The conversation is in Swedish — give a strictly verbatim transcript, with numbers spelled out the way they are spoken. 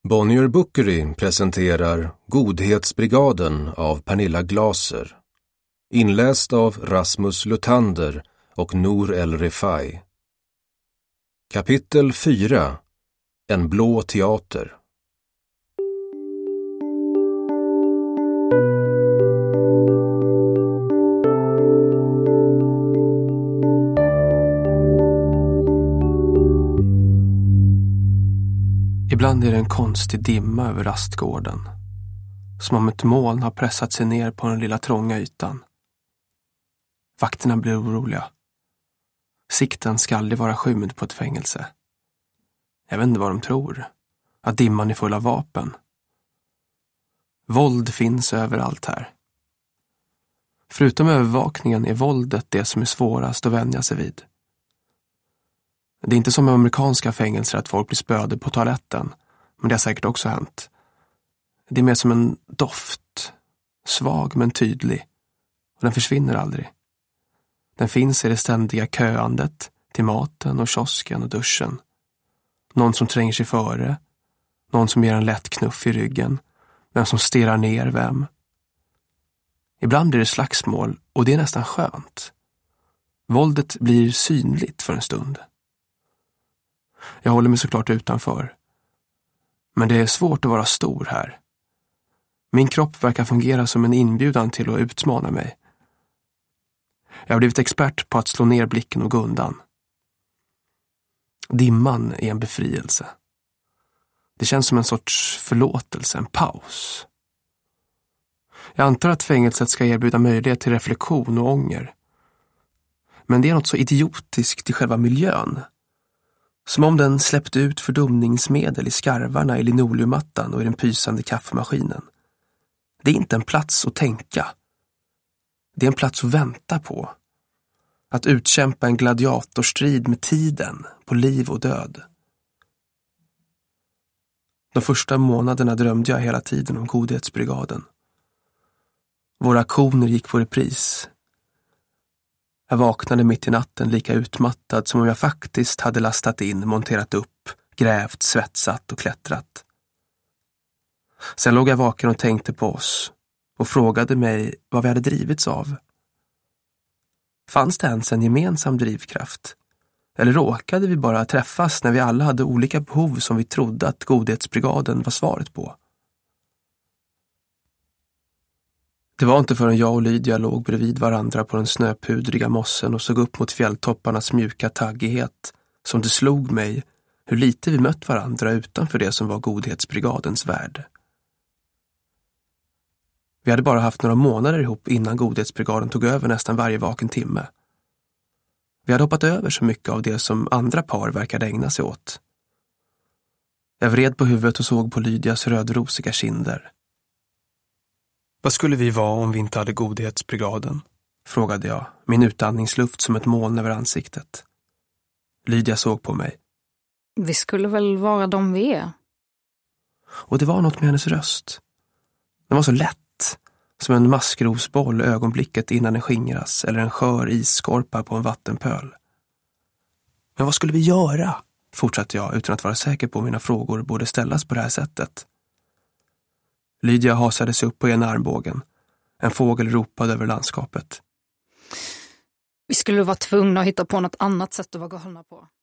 Bonnier Bookery presenterar Godhetsbrigaden av Pernilla Glaser. Inläst av Rasmus Lutander och Nour El Refai. Kapitel fyra. En blå teater. Ibland är det en konstig dimma över rastgården. Som om ett moln har pressat sig ner på den lilla trånga ytan. Vakterna blir oroliga. Sikten ska aldrig vara skymd på ett fängelse. Jag vet inte vad de tror. Att dimman är full av vapen. Våld finns överallt här. Förutom övervakningen är våldet det som är svårast att vänja sig vid. Det är inte som i amerikanska fängelser att folk blir spöade på toaletten, men det har säkert också hänt. Det är mer som en doft, svag men tydlig, och den försvinner aldrig. Den finns i det ständiga köandet till maten och kiosken och duschen. Någon som tränger sig före, någon som ger en lätt knuff i ryggen, vem som stirrar ner vem. Ibland blir det slagsmål och det är nästan skönt. Våldet blir synligt för en stund. Jag håller mig såklart utanför. Men det är svårt att vara stor här. Min kropp verkar fungera som en inbjudan till att utmana mig. Jag har blivit expert på att slå ner blicken och gå undan. Dimman är en befrielse. Det känns som en sorts förlåtelse, en paus. Jag antar att fängelset ska erbjuda möjlighet till reflektion och ånger. Men det är något så idiotiskt i själva miljön. Som om den släppte ut fördumningsmedel i skarvarna i linoleummattan och i den pysande kaffemaskinen. Det är inte en plats att tänka. Det är en plats att vänta på. Att utkämpa en gladiatorstrid med tiden, på liv och död. De första månaderna drömde jag hela tiden om Godhetsbrigaden. Våra aktioner gick på repris. Jag vaknade mitt i natten lika utmattad som om jag faktiskt hade lastat in, monterat upp, grävt, svetsat och klättrat. Sen låg jag vaken och tänkte på oss och frågade mig vad vi hade drivits av. Fanns det ens en gemensam drivkraft? Eller råkade vi bara träffas när vi alla hade olika behov som vi trodde att Godhetsbrigaden var svaret på? Det var inte förrän jag och Lydia låg bredvid varandra på den snöpudriga mossen och såg upp mot fjälltopparnas mjuka taggighet som det slog mig hur lite vi mött varandra utanför det som var Godhetsbrigadens värld. Vi hade bara haft några månader ihop innan Godhetsbrigaden tog över nästan varje vaken timme. Vi hade hoppat över så mycket av det som andra par verkade ägna sig åt. Jag vred på huvudet och såg på Lydias rödrosiga kinder. Vad skulle vi vara om vi inte hade Godhetsbrigaden? Frågade jag, min utandningsluft som ett moln över ansiktet. Lydia såg på mig. Vi skulle väl vara de vi är. Och det var något med hennes röst. Den var så lätt, som en maskrosboll ögonblicket innan den skingras eller en skör isskorpa på en vattenpöl. Men vad skulle vi göra? Fortsatte jag utan att vara säker på om mina frågor borde ställas på det här sättet. Lydia hasade sig upp på en armbågen. En fågel ropade över landskapet. Vi skulle vara tvungna att hitta på något annat sätt att vara galna på.